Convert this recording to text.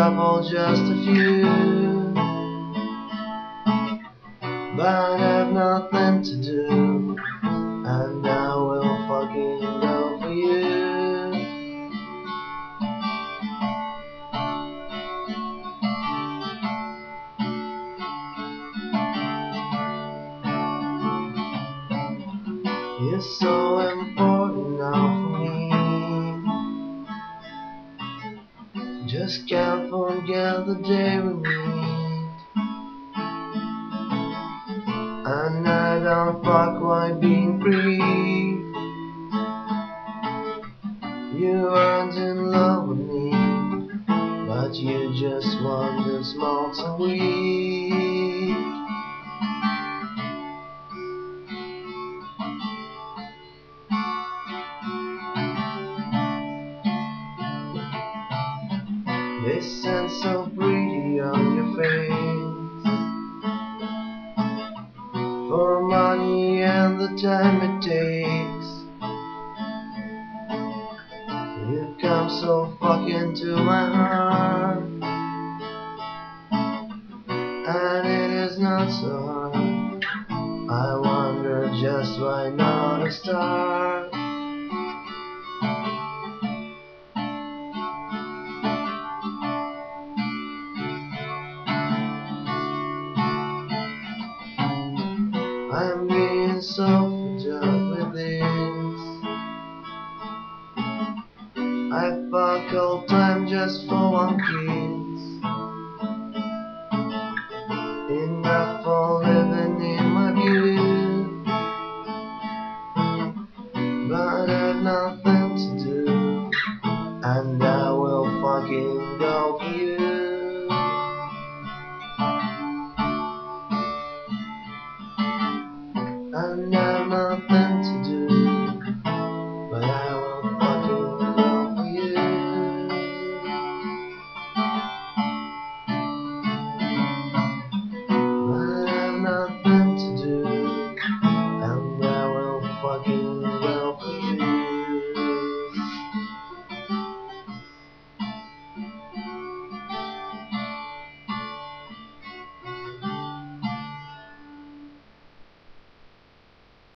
couple, just a few, but I've nothing to do, and I will fucking go for you. You're so important now for me. Just can't forget the day we meet, and I don't fuck like being free. You aren't in love with me, but you just want to smoke some weed. They sound so pretty on your face, for money and the time it takes. You come so fucking to my heart, and it is not so hard. I wonder just why not a star. I'm being so fed up with this. I fuck all time just for one kiss.